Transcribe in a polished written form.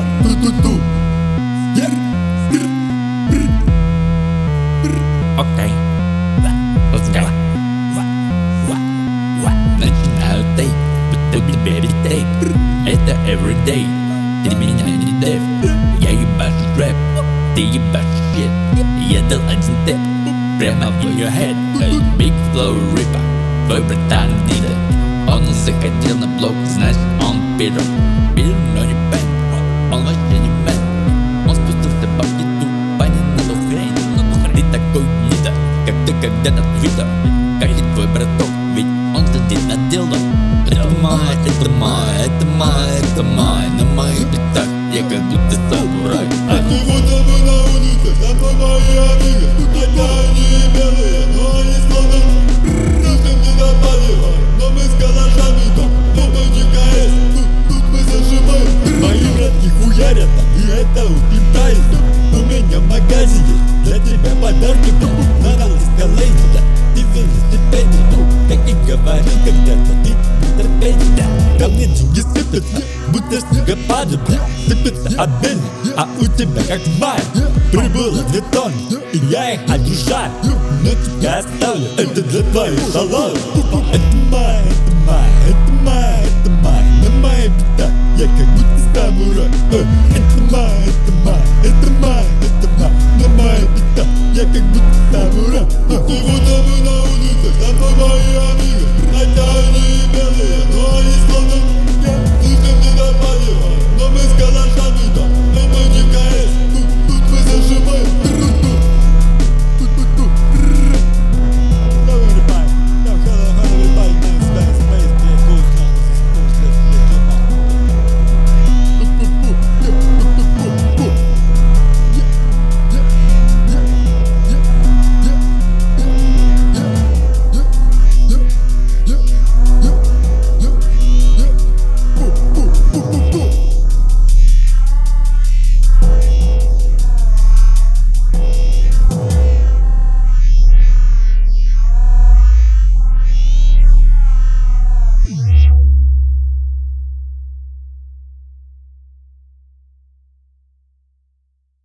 Ту-ту-ту. Окей, let's go. Начинаю тейп, будто baby tape. Это everyday, ты меня не дэв. Я ебашу рэп, ты ебашишь shit. Я дал один тэп, прямо в your head. Big flow ripper, твой братан гнида. Он заходил на блок, значит он пидор. Пидор, но не бэк, он вообще не мэн. Он спустился по биту, понятно, но хрень. Ты такой гнида, как ты когда-то твиттер. Как и твой браток, ведь он сидит на дело. Это мой, это мой, это мой, это мой. На моих битах я как будто самурай. А сегодня мы на улицах, там по мои амиго. Хотя они белые, но они словно русским не напаливают. Но мы с калашами, но не КС. Тут мы зажимаем. Мои братки хуярят, и это утемтается. У меня в магазе есть для тебя подарки. Надо эскалейт, ты велосипед. Как и говорил когда-то, ты терпеть. Ко мне деньги сыпятся, будто снегопады, сыпятся обильно, а у тебя как в мае. Прибыло 2 тонны, и я их одушаю. Но тебя оставлю, это для твоих шалов. Это май, это май, это